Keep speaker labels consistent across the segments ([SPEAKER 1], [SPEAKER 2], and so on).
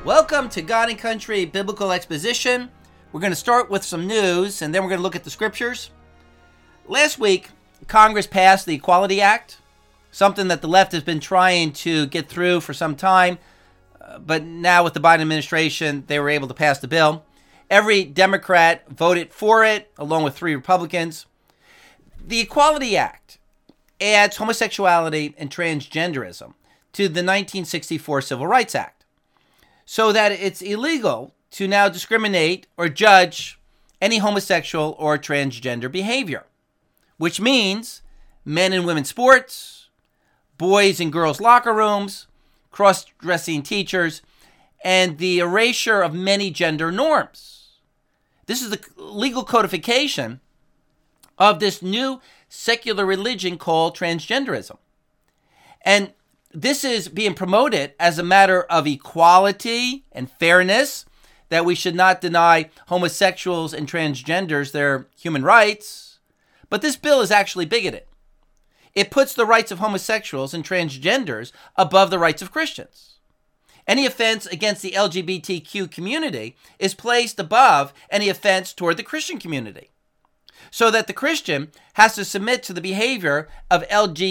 [SPEAKER 1] Welcome to God and Country Biblical Exposition. We're going to start with some news, and then we're going to look at the scriptures. Last week, Congress passed the Equality Act, something that the left has been trying to get through for some time, but now with the Biden administration, they were able to pass the bill. Every Democrat voted for it, along with 3 Republicans. The Equality Act adds homosexuality and transgenderism to the 1964 Civil Rights Act, so that it's illegal to now discriminate or judge any homosexual or transgender behavior, which means men and women's sports, boys and girls locker rooms, cross-dressing teachers, and the erasure of many gender norms. This is the legal codification of this new secular religion called transgenderism. And this is being promoted as a matter of equality and fairness, that we should not deny homosexuals and transgenders their human rights. But this bill is actually bigoted. It puts the rights of homosexuals and transgenders above the rights of Christians. Any offense against the LGBTQ community is placed above any offense toward the Christian community, so that the Christian has to submit to the behavior of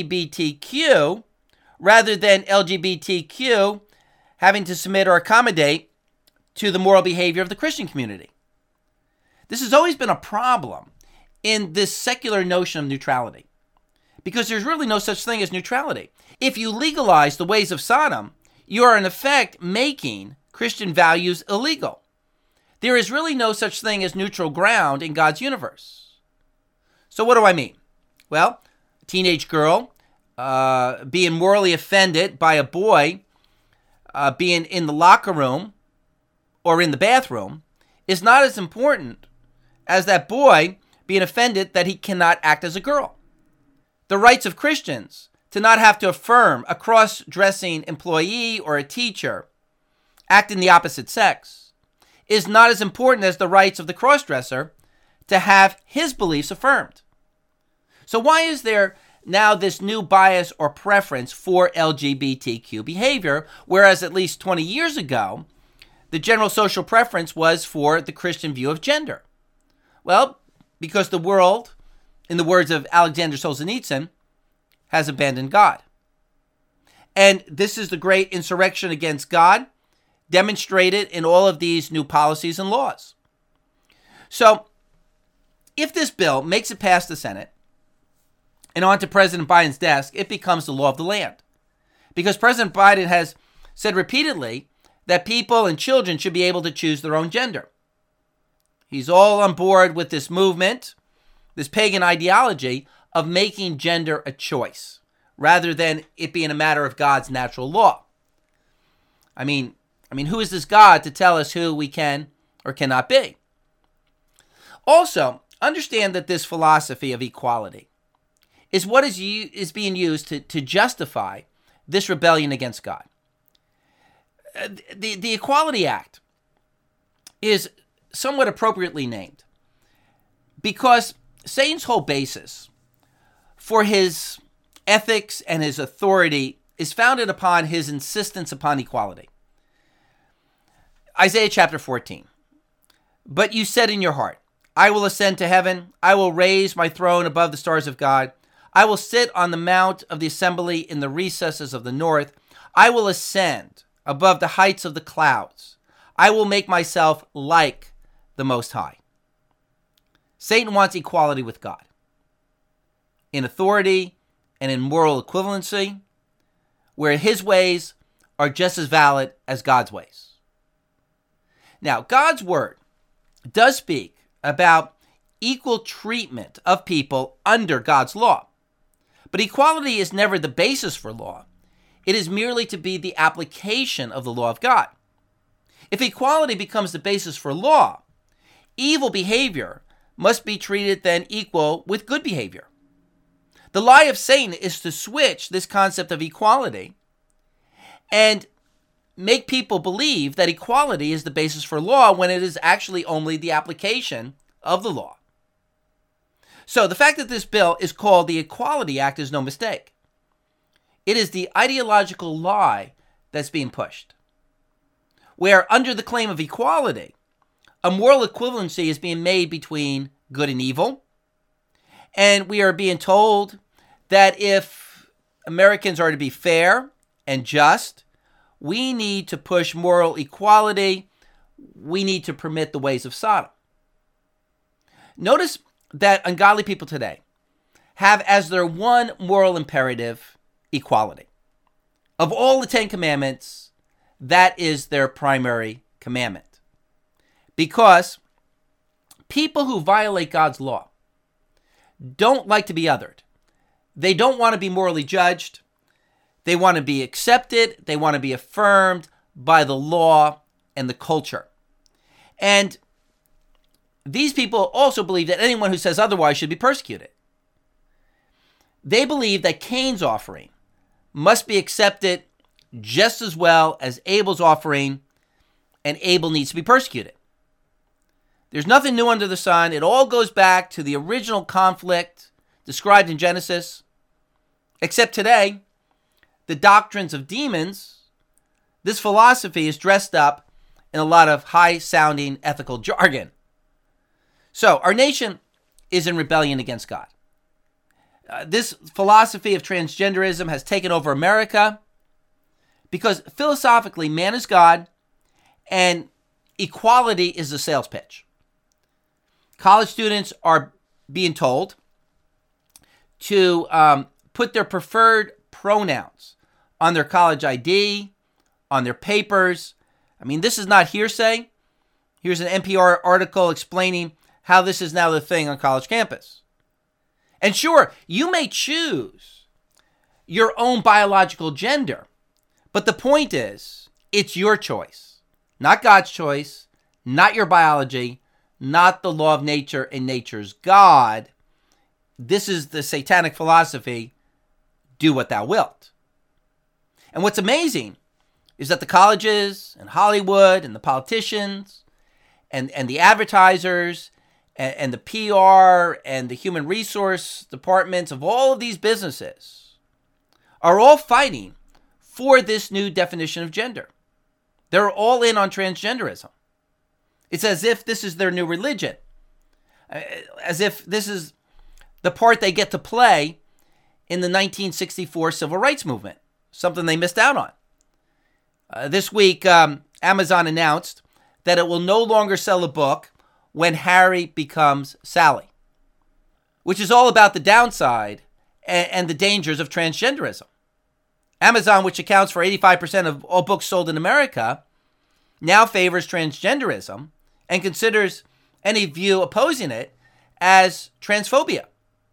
[SPEAKER 1] LGBTQ rather than LGBTQ having to submit or accommodate to the moral behavior of the Christian community. This has always been a problem in this secular notion of neutrality, because there's really no such thing as neutrality. If you legalize the ways of Sodom, you are in effect making Christian values illegal. There is really no such thing as neutral ground in God's universe. So what do I mean? Well, a teenage girl being morally offended by a boy being in the locker room or in the bathroom is not as important as that boy being offended that he cannot act as a girl. The rights of Christians to not have to affirm a cross-dressing employee or a teacher acting the opposite sex is not as important as the rights of the cross-dresser to have his beliefs affirmed. So why is there now this new bias or preference for LGBTQ behavior, whereas at least 20 years ago, the general social preference was for the Christian view of gender? Well, because the world, in the words of Alexander Solzhenitsyn, has abandoned God. And this is the great insurrection against God, demonstrated in all of these new policies and laws. So, if this bill makes it past the Senate and onto President Biden's desk, it becomes the law of the land. Because President Biden has said repeatedly that people and children should be able to choose their own gender. He's all on board with this movement, this pagan ideology of making gender a choice, rather than it being a matter of God's natural law. I mean, who is this God to tell us who we can or cannot be? Also, understand that this philosophy of equality is what is being used to justify this rebellion against God. The Equality Act is somewhat appropriately named because Satan's whole basis for his ethics and his authority is founded upon his insistence upon equality. Isaiah chapter 14. But you said in your heart, I will ascend to heaven. I will raise my throne above the stars of God. I will sit on the mount of the assembly in the recesses of the north. I will ascend above the heights of the clouds. I will make myself like the Most High. Satan wants equality with God in authority and in moral equivalency, where his ways are just as valid as God's ways. Now, God's word does speak about equal treatment of people under God's law. But equality is never the basis for law. It is merely to be the application of the law of God. If equality becomes the basis for law, evil behavior must be treated then equal with good behavior. The lie of Satan is to switch this concept of equality and make people believe that equality is the basis for law when it is actually only the application of the law. So the fact that this bill is called the Equality Act is no mistake. It is the ideological lie that's being pushed. where under the claim of equality, a moral equivalency is being made between good and evil. And we are being told that if Americans are to be fair and just, we need to push moral equality. We need to permit the ways of Sodom. Notice that ungodly people today have as their one moral imperative equality. Of all the 10 commandments, that is their primary commandment. Because people who violate God's law don't like to be othered. They don't want to be morally judged. They want to be accepted. They want to be affirmed by the law and the culture. And these people also believe that anyone who says otherwise should be persecuted. They believe that Cain's offering must be accepted just as well as Abel's offering, and Abel needs to be persecuted. There's nothing new under the sun. It all goes back to the original conflict described in Genesis, except today, the doctrines of demons, this philosophy is dressed up in a lot of high-sounding ethical jargon. So, our nation is in rebellion against God. This philosophy of transgenderism has taken over America because philosophically, man is God and equality is the sales pitch. College students are being told to put their preferred pronouns on their college ID, on their papers. I mean, this is not hearsay. Here's an NPR article explaining how this is now the thing on college campus. And sure, you may choose your own biological gender, but the point is, it's your choice, not God's choice, not your biology, not the law of nature and nature's God. This is the satanic philosophy, do what thou wilt. And what's amazing is that the colleges and Hollywood and the politicians and the advertisers and the PR and the human resource departments of all of these businesses are all fighting for this new definition of gender. They're all in on transgenderism. It's as if this is their new religion, as if this is the part they get to play in the 1964 civil rights movement, something they missed out on. This week, Amazon announced that it will no longer sell a book when Harry becomes Sally, which is all about the downside and the dangers of transgenderism. Amazon, which accounts for 85% of all books sold in America, now favors transgenderism and considers any view opposing it as transphobia.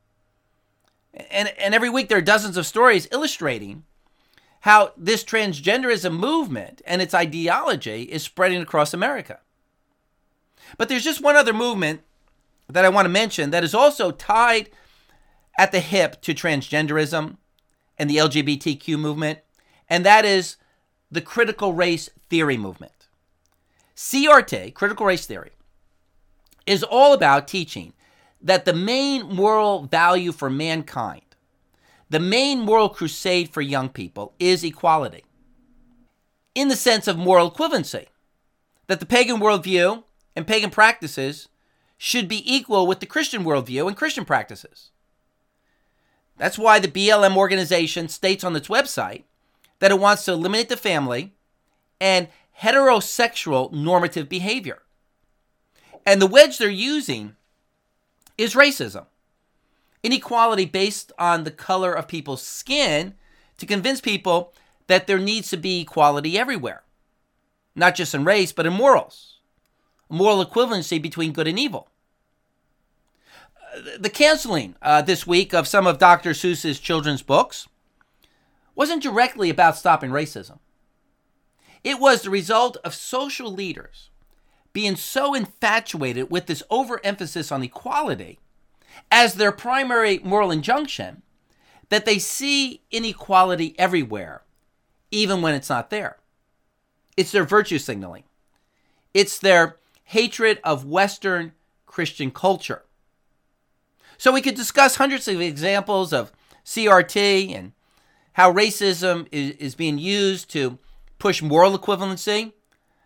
[SPEAKER 1] And every week there are dozens of stories illustrating how this transgenderism movement and its ideology is spreading across America. But there's just one other movement that I want to mention that is also tied at the hip to transgenderism and the LGBTQ movement, and that is the critical race theory movement. CRT, critical race theory, is all about teaching that the main moral value for mankind, the main moral crusade for young people, is equality, in the sense of moral equivalency, that the pagan worldview and pagan practices should be equal with the Christian worldview and Christian practices. That's why the BLM organization states on its website that it wants to eliminate the family and heterosexual normative behavior. And the wedge they're using is racism, inequality based on the color of people's skin, to convince people that there needs to be equality everywhere, not just in race, but in morals. Moral equivalency between good and evil. The canceling this week of some of Dr. Seuss's children's books wasn't directly about stopping racism. It was the result of social leaders being so infatuated with this overemphasis on equality as their primary moral injunction that they see inequality everywhere, even when it's not there. It's their virtue signaling. It's their hatred of Western Christian culture. So we could discuss hundreds of examples of CRT and how racism is being used to push moral equivalency.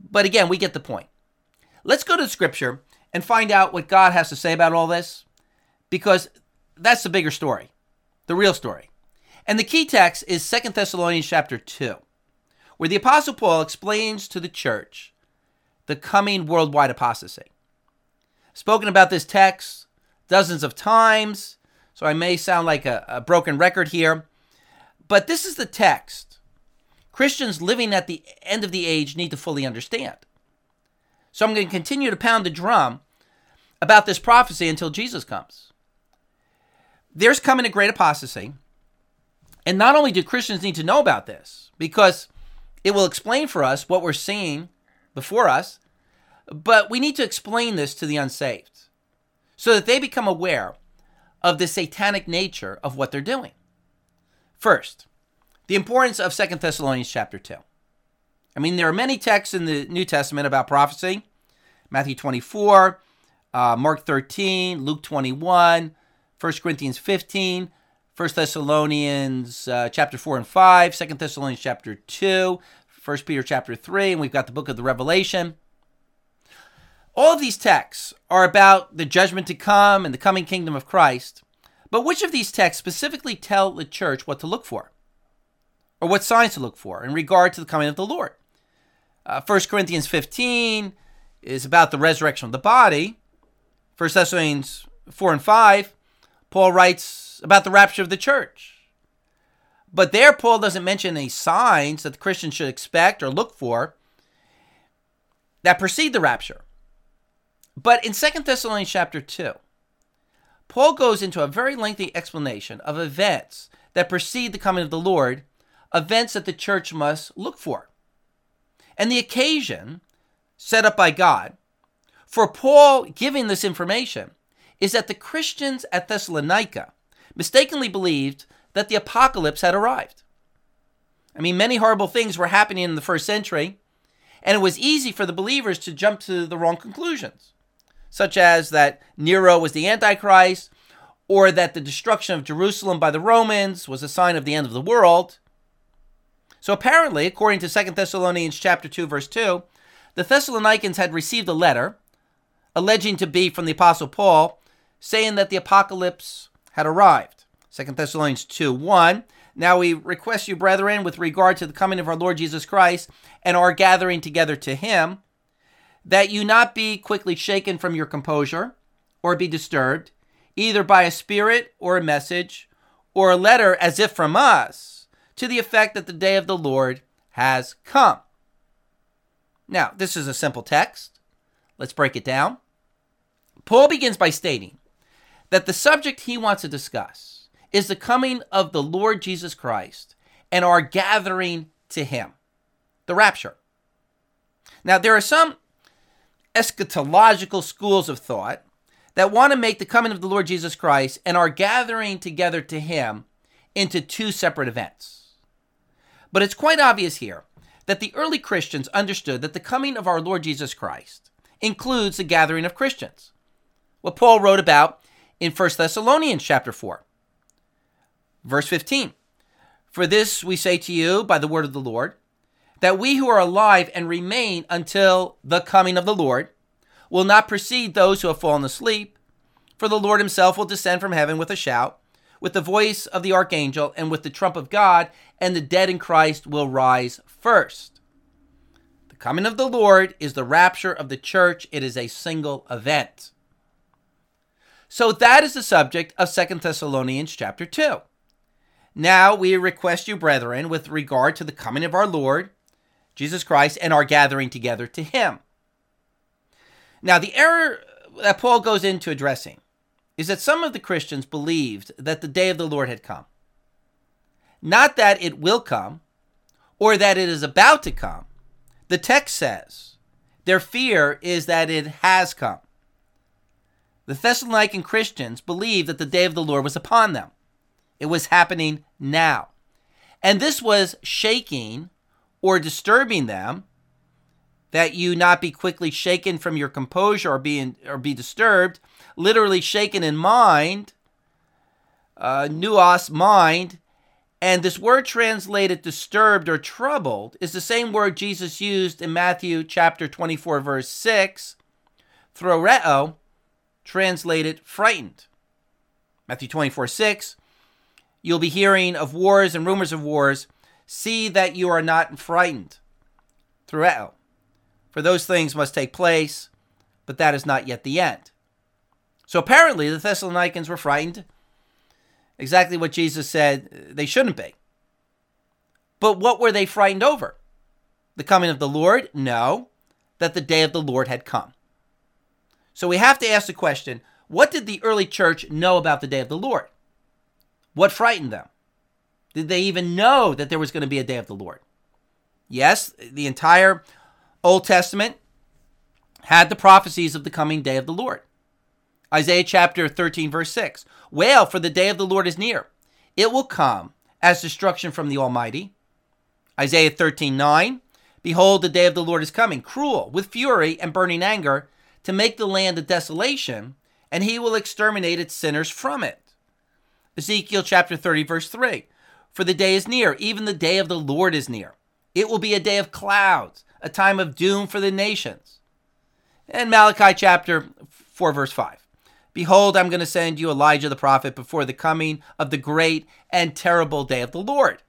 [SPEAKER 1] But again, we get the point. Let's go to the scripture and find out what God has to say about all this, because that's the bigger story, the real story. And the key text is 2 Thessalonians chapter 2, where the Apostle Paul explains to the church the coming worldwide apostasy. Spoken about this text dozens of times, so I may sound like a broken record here, but this is the text Christians living at the end of the age need to fully understand. So I'm going to continue to pound the drum about this prophecy until Jesus comes. There's coming a great apostasy, and not only do Christians need to know about this, because it will explain for us what we're seeing before us, but we need to explain this to the unsaved so that they become aware of the satanic nature of what they're doing. First, the importance of 2 Thessalonians chapter 2. I mean, there are many texts in the New Testament about prophecy. Matthew 24, Mark 13, Luke 21, 1 Corinthians 15, 1 Thessalonians chapter 4 and 5, 2 Thessalonians chapter 2, 1 Peter chapter 3, and we've got the book of the Revelation. All of these texts are about the judgment to come and the coming kingdom of Christ. But which of these texts specifically tell the church what to look for, or what signs to look for in regard to the coming of the Lord? 1 Corinthians 15 is about the resurrection of the body. 1 Thessalonians 4 and 5, Paul writes about the rapture of the church. But there, Paul doesn't mention any signs that the Christians should expect or look for that precede the rapture. But in 2 Thessalonians chapter 2, Paul goes into a very lengthy explanation of events that precede the coming of the Lord, events that the church must look for. And the occasion set up by God for Paul giving this information is that the Christians at Thessalonica mistakenly believed that the apocalypse had arrived. I mean, many horrible things were happening in the first century, and it was easy for the believers to jump to the wrong conclusions, such as that Nero was the Antichrist, or that the destruction of Jerusalem by the Romans was a sign of the end of the world. So apparently, according to 2 Thessalonians chapter 2, verse 2, the Thessalonians had received a letter alleging to be from the Apostle Paul, saying that the apocalypse had arrived. 2 Thessalonians 2:1. Now we request you, brethren, with regard to the coming of our Lord Jesus Christ and our gathering together to him, that you not be quickly shaken from your composure or be disturbed, either by a spirit or a message or a letter as if from us, to the effect that the day of the Lord has come. Now, this is a simple text. Let's break it down. Paul begins by stating that the subject he wants to discuss is the coming of the Lord Jesus Christ and our gathering to him, the rapture. Now, there are some eschatological schools of thought that want to make the coming of the Lord Jesus Christ and our gathering together to him into two separate events. But it's quite obvious here that the early Christians understood that the coming of our Lord Jesus Christ includes the gathering of Christians, what Paul wrote about in 1 Thessalonians chapter 4, verse 15. For this we say to you by the word of the Lord, that we who are alive and remain until the coming of the Lord will not precede those who have fallen asleep. For the Lord himself will descend from heaven with a shout, with the voice of the archangel, and with the trump of God, and the dead in Christ will rise first. The coming of the Lord is the rapture of the church. It is a single event. So that is the subject of 2 Thessalonians chapter 2. Now we request you, brethren, with regard to the coming of our Lord Jesus Christ and our gathering together to him. Now, the error that Paul goes into addressing is that some of the Christians believed that the day of the Lord had come. Not that it will come or that it is about to come. The text says their fear is that it has come. The Thessalonican Christians believed that the day of the Lord was upon them. It was happening now. And this was shaking or disturbing them, that you not be quickly shaken from your composure or be disturbed, literally shaken in mind, nous, mind, And this word translated disturbed or troubled is the same word Jesus used in Matthew chapter 24, verse 6, throreo, translated frightened. Matthew 24, 6, you'll be hearing of wars and rumors of wars. See that you are not frightened. Throreo. For those things must take place, but that is not yet the end. So apparently the Thessalonians were frightened. Exactly what Jesus said they shouldn't be. But what were they frightened over? The coming of the Lord? No, that the day of the Lord had come. So we have to ask the question, what did the early church know about the day of the Lord? What frightened them? Did they even know that there was going to be a day of the Lord? Yes, the entire Old Testament had the prophecies of the coming day of the Lord. Isaiah chapter 13, verse 6. Wail, for the day of the Lord is near. It will come as destruction from the Almighty. Isaiah 13, 9. Behold, the day of the Lord is coming, cruel, with fury and burning anger, to make the land a desolation, and he will exterminate its sinners from it. Ezekiel chapter 30, verse 3. For the day is near, even the day of the Lord is near. It will be a day of clouds, a time of doom for the nations. And Malachi chapter 4, verse 5. Behold, I'm going to send you Elijah the prophet before the coming of the great and terrible day of the Lord.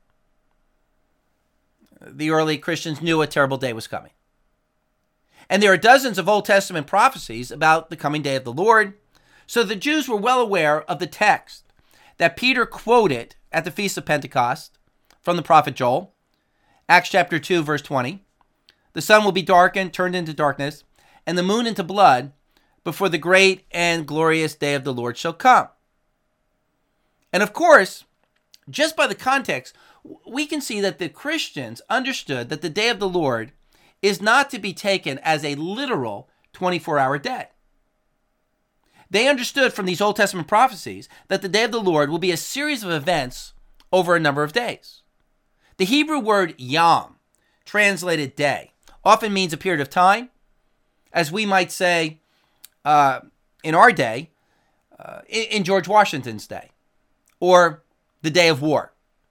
[SPEAKER 1] The early Christians knew a terrible day was coming. And there are dozens of Old Testament prophecies about the coming day of the Lord. So the Jews were well aware of the text that Peter quoted at the Feast of Pentecost from the prophet Joel. Acts chapter 2, verse 20. The sun will be darkened, turned into darkness, and the moon into blood, before the great and glorious day of the Lord shall come. And of course, just by the context, we can see that the Christians understood that the day of the Lord is not to be taken as a literal 24-hour day. They understood from these Old Testament prophecies that the day of the Lord will be a series of events over a number of days. The Hebrew word yom, translated day, often means a period of time, as we might say in our day, in George Washington's day, or the day of war.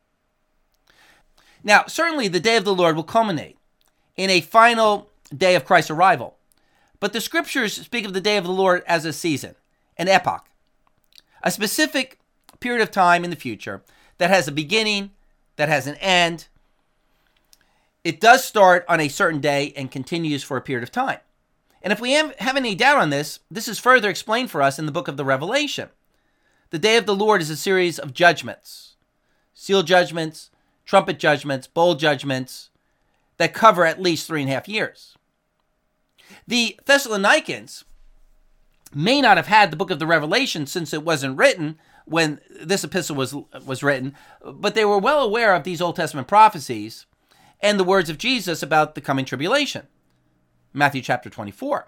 [SPEAKER 1] Now, certainly the day of the Lord will culminate in a final day of Christ's arrival, but the scriptures speak of the day of the Lord as a season, an epoch, a specific period of time in the future that has a beginning, that has an end. It does start on a certain day and continues for a period of time. And if we have any doubt on this, this is further explained for us in the book of the Revelation. The day of the Lord is a series of judgments, seal judgments, trumpet judgments, bowl judgments that cover at least 3.5 years. The Thessalonians may not have had the book of the Revelation since it wasn't written when this epistle was written, but they were well aware of these Old Testament prophecies and the words of Jesus about the coming tribulation. Matthew chapter 24.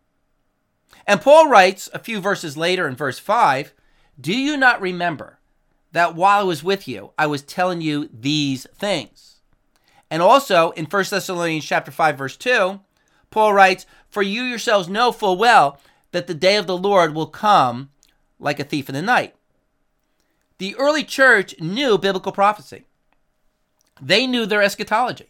[SPEAKER 1] And Paul writes a few verses later in verse 5, do you not remember that while I was with you, I was telling you these things? And also in 1 Thessalonians chapter 5, verse 2, Paul writes, for you yourselves know full well that the day of the Lord will come like a thief in the night. The early church knew biblical prophecy. They knew their eschatology.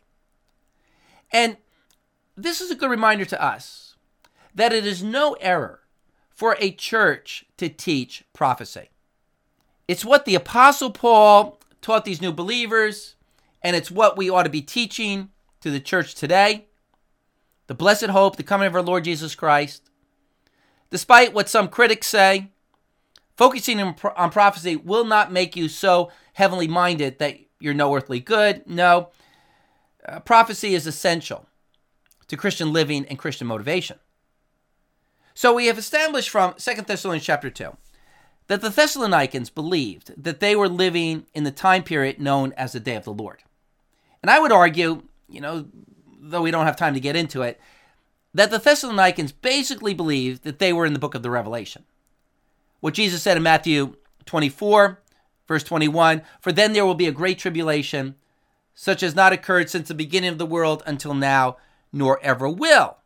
[SPEAKER 1] And this is a good reminder to us that it is no error for a church to teach prophecy. It's what the Apostle Paul taught these new believers, and it's what we ought to be teaching to the church today. The blessed hope, the coming of our Lord Jesus Christ. Despite what some critics say, focusing on prophecy will not make you so heavenly minded that you're no earthly good. No, prophecy is essential to Christian living and Christian motivation. So we have established from 2 Thessalonians chapter 2 that the Thessalonians believed that they were living in the time period known as the day of the Lord. And I would argue, though we don't have time to get into it, that the Thessalonians basically believed that they were in the book of the Revelation. What Jesus said in Matthew 24, verse 21, for then there will be a great tribulation, such as not occurred since the beginning of the world until now, nor ever will.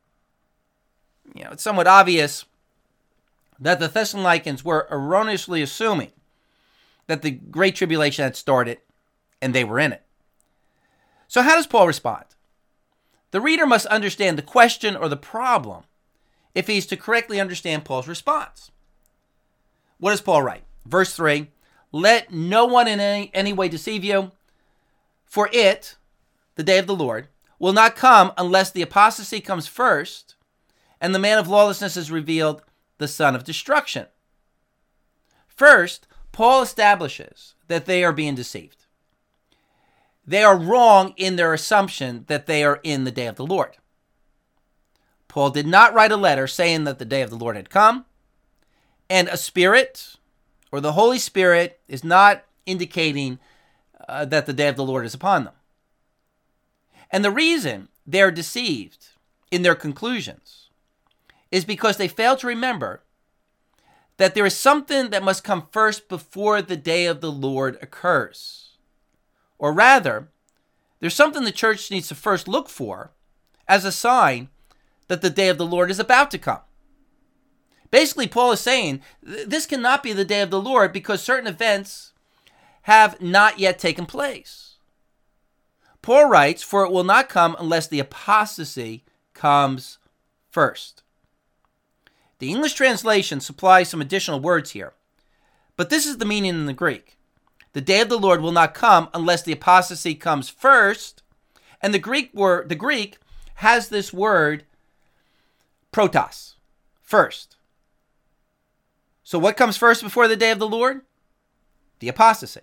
[SPEAKER 1] It's somewhat obvious that the Thessalonians were erroneously assuming that the Great Tribulation had started and they were in it. So how does Paul respond? The reader must understand the question or the problem if he's to correctly understand Paul's response. What does Paul write? Verse 3, let no one in any way deceive you, for it, the day of the Lord, will not come unless the apostasy comes first, and the man of lawlessness is revealed, the son of destruction. First, Paul establishes that they are being deceived. They are wrong in their assumption that they are in the day of the Lord. Paul did not write a letter saying that the day of the Lord had come, and a spirit or the Holy Spirit is not indicating that the day of the Lord is upon them. And the reason they're deceived in their conclusions is because they fail to remember that there is something that must come first before the day of the Lord occurs. Or rather, there's something the church needs to first look for as a sign that the day of the Lord is about to come. Basically, Paul is saying this cannot be the day of the Lord because certain events have not yet taken place. Paul writes, for it will not come unless the apostasy comes first. The English translation supplies some additional words here, but this is the meaning in the Greek. The day of the Lord will not come unless the apostasy comes first, and the Greek has this word protos, first. So what comes first before the day of the Lord? The apostasy.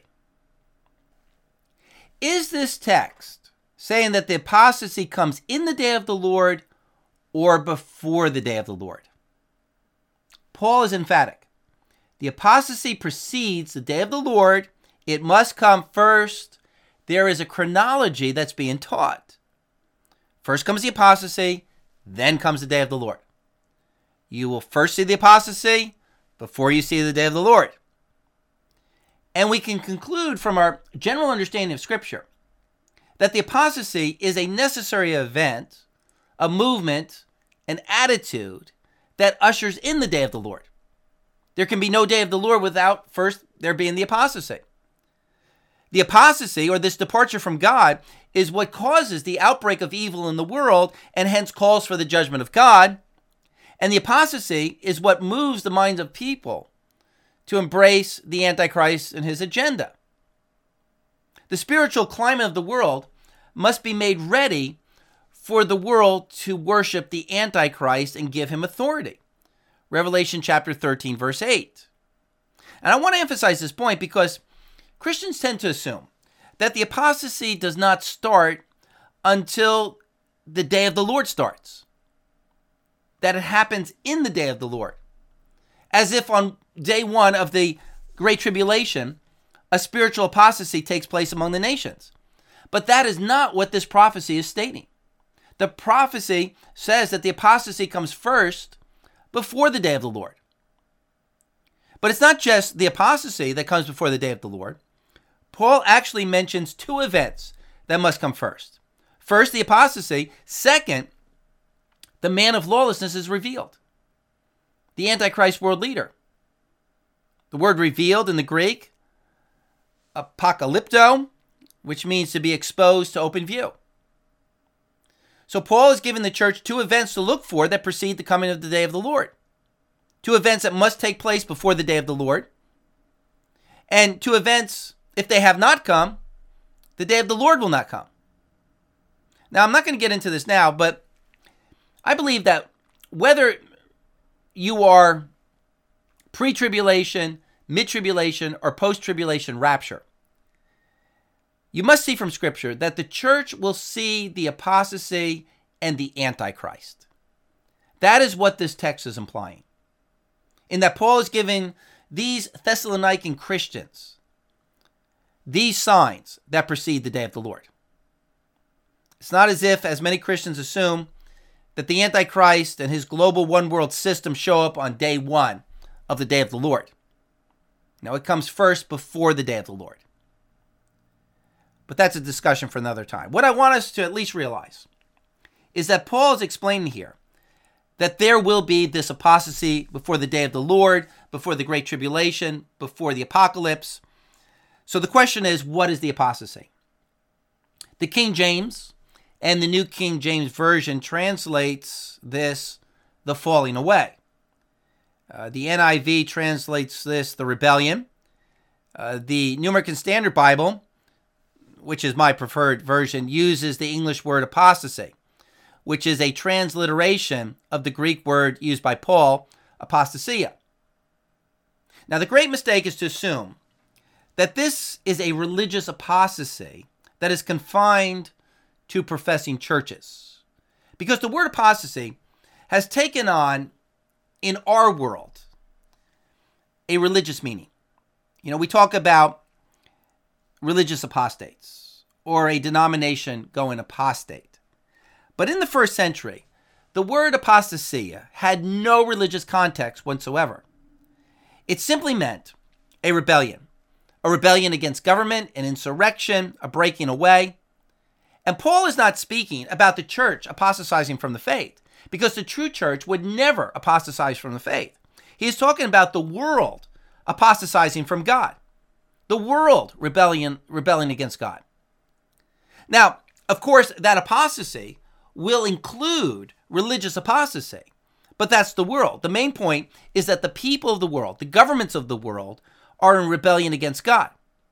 [SPEAKER 1] Is this text saying that the apostasy comes in the day of the Lord or before the day of the Lord? Paul is emphatic. The apostasy precedes the day of the Lord. It must come first. There is a chronology that's being taught. First comes the apostasy, then comes the day of the Lord. You will first see the apostasy before you see the day of the Lord. And we can conclude from our general understanding of Scripture that the apostasy is a necessary event, a movement, an attitude that ushers in the day of the Lord. There can be no day of the Lord without first there being the apostasy. The apostasy, or this departure from God, is what causes the outbreak of evil in the world and hence calls for the judgment of God. And the apostasy is what moves the minds of people to embrace the Antichrist and his agenda. The spiritual climate of the world must be made ready for the world to worship the Antichrist and give him authority. Revelation chapter 13, verse 8. And I want to emphasize this point because Christians tend to assume that the apostasy does not start until the day of the Lord starts. That it happens in the day of the Lord. As if on day one of the Great Tribulation, a spiritual apostasy takes place among the nations. But that is not what this prophecy is stating. The prophecy says that the apostasy comes first before the day of the Lord. But it's not just the apostasy that comes before the day of the Lord. Paul actually mentions two events that must come first. First, the apostasy. Second, the man of lawlessness is revealed. The Antichrist world leader. The word revealed in the Greek, apocalypto, which means to be exposed to open view. So Paul is giving the church two events to look for that precede the coming of the day of the Lord. Two events that must take place before the day of the Lord. And two events, if they have not come, the day of the Lord will not come. Now, I'm not going to get into this now, but I believe that whether you are pre-tribulation, mid-tribulation, or post-tribulation rapture, you must see from Scripture that the church will see the apostasy and the Antichrist. That is what this text is implying. In that Paul is giving these Thessalonican Christians these signs that precede the day of the Lord. It's not as if, as many Christians assume, that the Antichrist and his global one-world system show up on day one of the day of the Lord. No, it comes first before the day of the Lord. But that's a discussion for another time. What I want us to at least realize is that Paul is explaining here that there will be this apostasy before the day of the Lord, before the Great Tribulation, before the apocalypse, So the question is, what is the apostasy? The King James and the New King James Version translates this the falling away. The NIV translates this the rebellion. The New American Standard Bible, which is my preferred version, uses the English word apostasy, which is a transliteration of the Greek word used by Paul, apostasia. Now, the great mistake is to assume that this is a religious apostasy that is confined to professing churches. Because the word apostasy has taken on, in our world, a religious meaning. We talk about religious apostates or a denomination going apostate. But in the first century, the word apostasia had no religious context whatsoever. It simply meant a rebellion against government, an insurrection, a breaking away. And Paul is not speaking about the church apostatizing from the faith, because the true church would never apostatize from the faith. He is talking about the world apostatizing from God, the world rebelling against God. Now, of course, that apostasy will include religious apostasy, but that's the world. The main point is that the people of the world, the governments of the world, are in rebellion against God.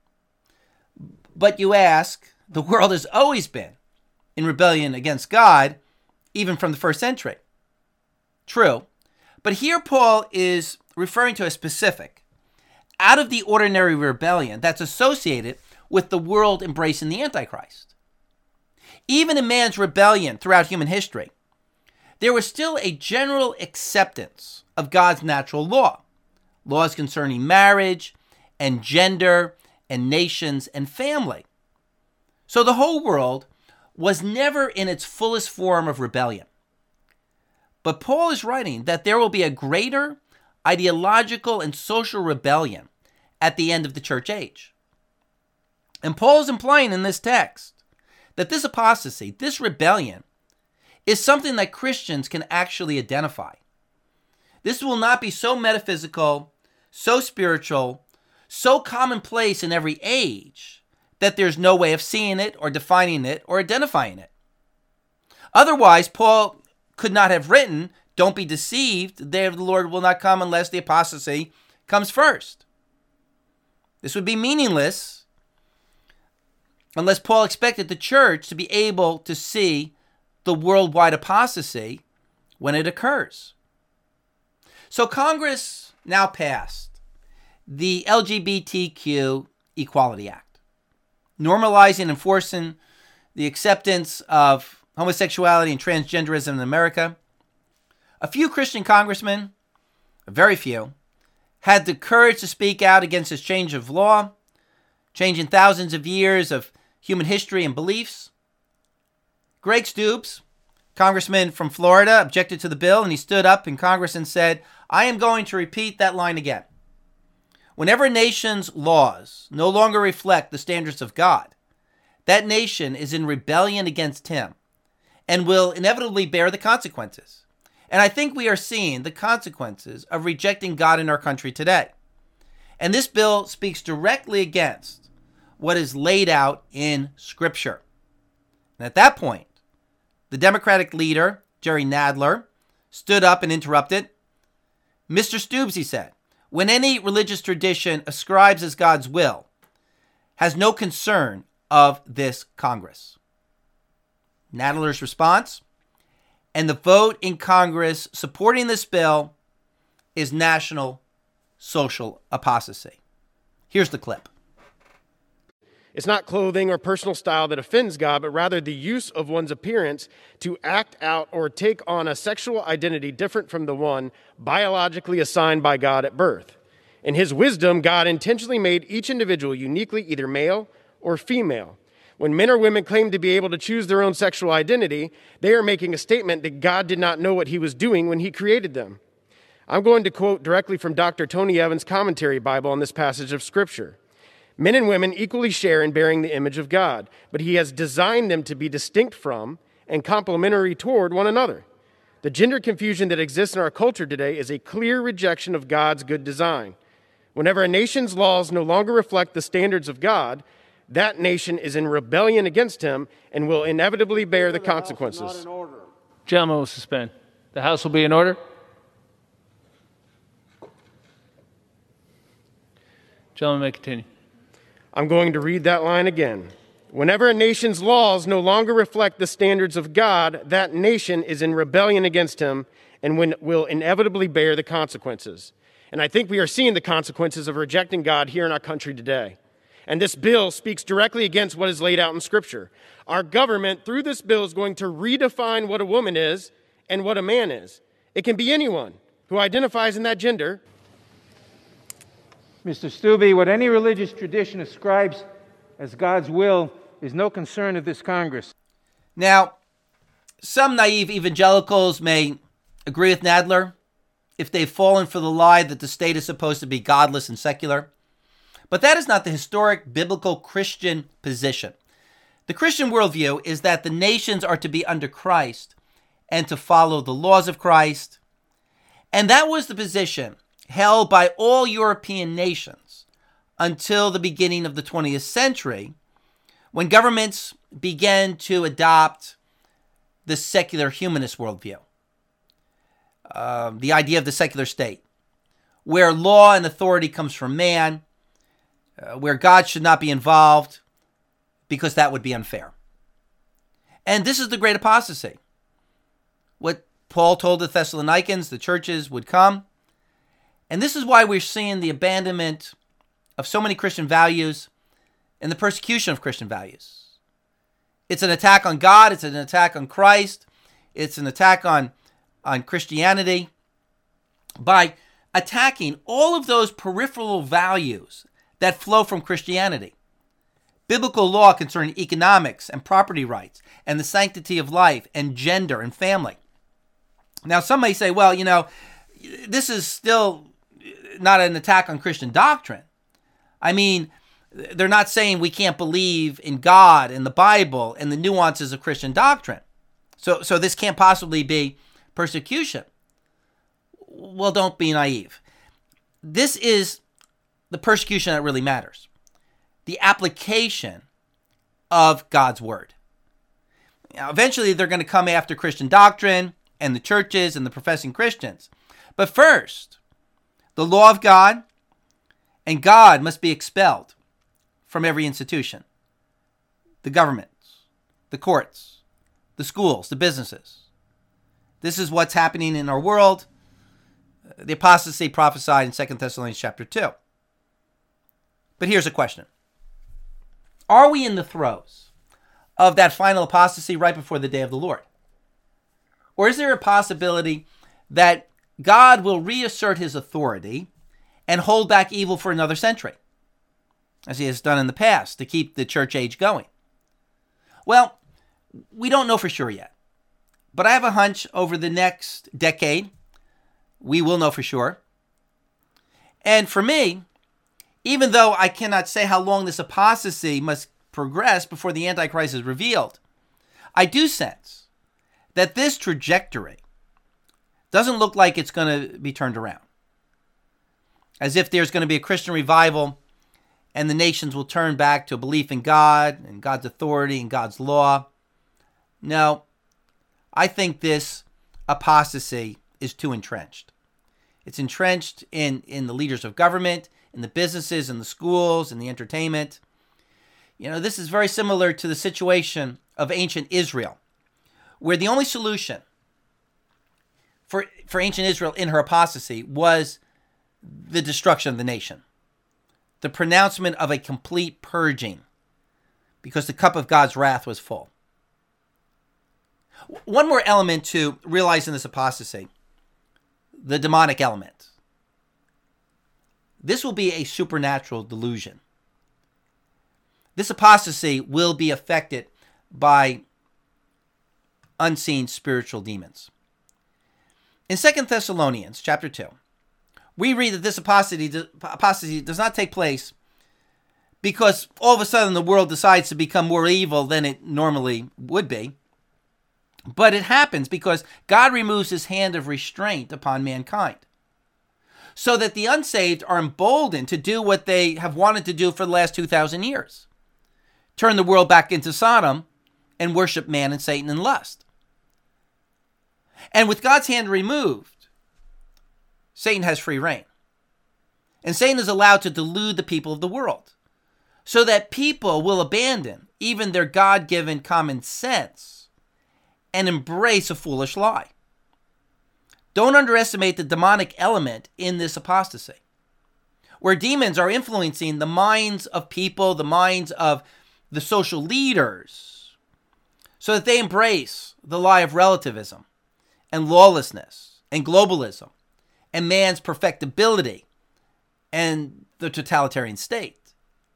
[SPEAKER 1] But you ask, the world has always been in rebellion against God, even from the first century. True. But here Paul is referring to a specific, out of the ordinary rebellion that's associated with the world embracing the Antichrist. Even in man's rebellion throughout human history, there was still a general acceptance of God's natural law, laws concerning marriage and gender and nations and family. So the whole world was never in its fullest form of rebellion. But Paul is writing that there will be a greater ideological and social rebellion at the end of the church age. And Paul is implying in this text that this apostasy, this rebellion, is something that Christians can actually identify. This will not be so metaphysical, so spiritual, so commonplace in every age that there's no way of seeing it or defining it or identifying it. Otherwise, Paul could not have written, "Don't be deceived, the day of the Lord will not come unless the apostasy comes first." This would be meaningless unless Paul expected the church to be able to see the worldwide apostasy when it occurs. So Congress now passed the LGBTQ Equality Act, normalizing and enforcing the acceptance of homosexuality and transgenderism in America. A few Christian congressmen, very few, had the courage to speak out against this change of law, changing thousands of years of human history and beliefs. Greg Stoops, congressman from Florida, objected to the bill, and he stood up in Congress and said, "I am going to repeat that line again. Whenever a nation's laws no longer reflect the standards of God, that nation is in rebellion against him and will inevitably bear the consequences." And I think we are seeing the consequences of rejecting God in our country today. And this bill speaks directly against what is laid out in Scripture. And at that point, the Democratic leader, Jerry Nadler, stood up and interrupted. "Mr. Stoops," he said, "when any religious tradition ascribes as God's will, has no concern of this Congress." Nadler's response, and the vote in Congress supporting this bill, is national social apostasy. Here's the clip.
[SPEAKER 2] It's not clothing or personal style that offends God, but rather the use of one's appearance to act out or take on a sexual identity different from the one biologically assigned by God at birth. In his wisdom, God intentionally made each individual uniquely either male or female. When men or women claim to be able to choose their own sexual identity, they are making a statement that God did not know what he was doing when he created them. I'm going to quote directly from Dr. Tony Evans' commentary Bible on this passage of Scripture. Men and women equally share in bearing the image of God, but he has designed them to be distinct from and complementary toward one another. The gender confusion that exists in our culture today is a clear rejection of God's good design. Whenever a nation's laws no longer reflect the standards of God, that nation is in rebellion against him and will inevitably bear the consequences.
[SPEAKER 3] Gentlemen will suspend. The House will be in order. Gentlemen may continue.
[SPEAKER 2] I'm going to read that line again. Whenever a nation's laws no longer reflect the standards of God, that nation is in rebellion against him and will inevitably bear the consequences. And I think we are seeing the consequences of rejecting God here in our country today. And this bill speaks directly against what is laid out in Scripture. Our government, through this bill, is going to redefine what a woman is and what a man is. It can be anyone who identifies in that gender.
[SPEAKER 4] Mr. Stubbe, what any religious tradition ascribes as God's will is no concern of this Congress.
[SPEAKER 1] Now, some naive evangelicals may agree with Nadler if they've fallen for the lie that the state is supposed to be godless and secular. But that is not the historic biblical Christian position. The Christian worldview is that the nations are to be under Christ and to follow the laws of Christ. And that was the position held by all European nations until the beginning of the 20th century, when governments began to adopt the secular humanist worldview, the idea of the secular state, where law and authority comes from man, where God should not be involved because that would be unfair. And this is the great apostasy. What Paul told the Thessalonians, the churches would come. And this is why we're seeing the abandonment of so many Christian values and the persecution of Christian values. It's an attack on God. It's an attack on Christ. It's an attack on Christianity by attacking all of those peripheral values that flow from Christianity. Biblical law concerning economics and property rights and the sanctity of life and gender and family. Now, some may say, well, this is still not an attack on Christian doctrine. I mean, they're not saying we can't believe in God and the Bible and the nuances of Christian doctrine. So this can't possibly be persecution. Well, don't be naive. This is the persecution that really matters. The application of God's word. Now, eventually, they're going to come after Christian doctrine and the churches and the professing Christians. But first, the law of God and God must be expelled from every institution. The governments, the courts, the schools, the businesses. This is what's happening in our world. The apostasy prophesied in 2 Thessalonians chapter 2. But here's a question. Are we in the throes of that final apostasy right before the day of the Lord? Or is there a possibility that God will reassert his authority and hold back evil for another century, as he has done in the past to keep the church age going? Well, we don't know for sure yet. But I have a hunch over the next decade, we will know for sure. And for me, even though I cannot say how long this apostasy must progress before the Antichrist is revealed, I do sense that this trajectory doesn't look like it's going to be turned around. As if there's going to be a Christian revival and the nations will turn back to a belief in God and God's authority and God's law. No, I think this apostasy is too entrenched. It's entrenched in the leaders of government, in the businesses, in the schools, in the entertainment. This is very similar to the situation of ancient Israel, where the only solution for ancient Israel in her apostasy was the destruction of the nation, the pronouncement of a complete purging, because the cup of God's wrath was full. One more element to realize in this apostasy, the demonic element. This will be a supernatural delusion. This apostasy will be affected by unseen spiritual demons. In 2 Thessalonians chapter 2, we read that this apostasy does not take place because all of a sudden the world decides to become more evil than it normally would be. But it happens because God removes his hand of restraint upon mankind. so that the unsaved are emboldened to do what they have wanted to do for the last 2,000 years. Turn the world back into Sodom and worship man and Satan and lust. And with God's hand removed, Satan has free reign. And Satan is allowed to delude the people of the world so that people will abandon even their God-given common sense and embrace a foolish lie. Don't underestimate the demonic element in this apostasy, where demons are influencing the minds of people, the minds of the social leaders, so that they embrace the lie of relativism and lawlessness and globalism and man's perfectibility and the totalitarian state.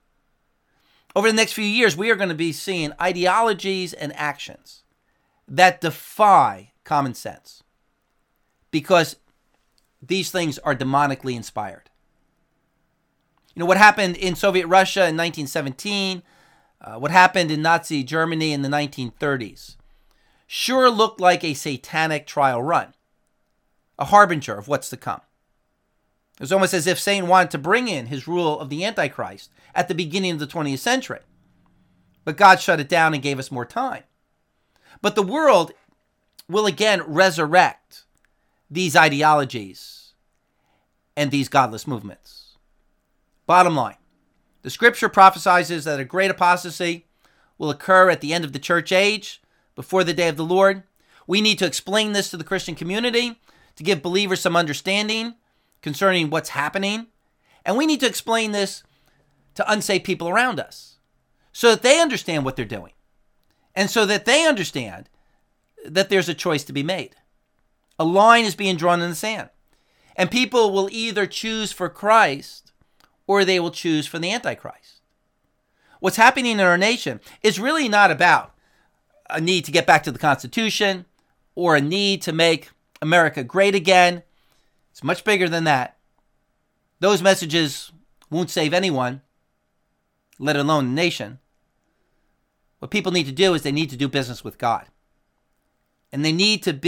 [SPEAKER 1] Over the next few years, we are going to be seeing ideologies and actions that defy common sense, because these things are demonically inspired. You know, what happened in Soviet Russia in 1917, what happened in Nazi Germany in the 1930s, sure looked like a satanic trial run, a harbinger of what's to come. It was almost as if Satan wanted to bring in his rule of the Antichrist at the beginning of the 20th century. But God shut it down and gave us more time. But the world will again resurrect these ideologies and these godless movements. Bottom line, the scripture prophesies that a great apostasy will occur at the end of the church age, before the day of the Lord. We need to explain this to the Christian community to give believers some understanding concerning what's happening. And we need to explain this to unsaved people around us so that they understand what they're doing and so that they understand that there's a choice to be made. A line is being drawn in the sand. And people will either choose for Christ or they will choose for the Antichrist. What's happening in our nation is really not about a need to get back to the Constitution or a need to make America great again. It's much bigger than that. Those messages won't save anyone, let alone the nation. What people need to do is they need to do business with God. And they need to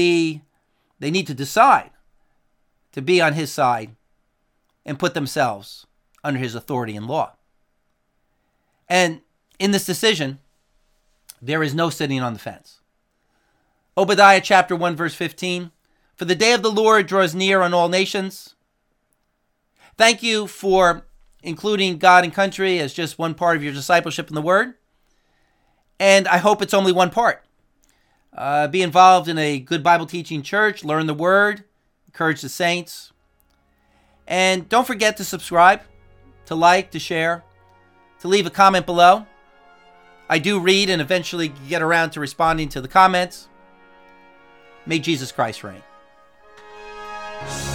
[SPEAKER 1] decide to be on his side and put themselves under his authority and law. And in this decision, there is no sitting on the fence. Obadiah chapter 1 verse 15, for the day of the Lord draws near on all nations. Thank you for including God and country as just one part of your discipleship in the Word. And I hope it's only one part. Be involved in a good Bible teaching church, learn the Word, encourage the saints. And don't forget to subscribe, to like, to share, to leave a comment below. I do read and eventually get around to responding to the comments. May Jesus Christ reign.